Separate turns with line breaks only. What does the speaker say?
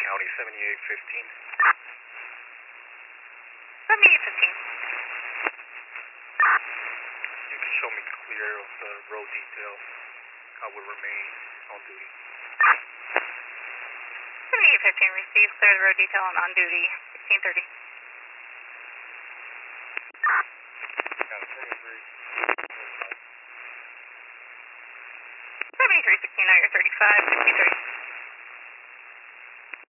County 7815.
7815.
You can show me clear of the road detail. I will remain on duty.
7815, received, clear the road detail and on duty, 1630.
Got 73.
7316, now you're 35, 1630.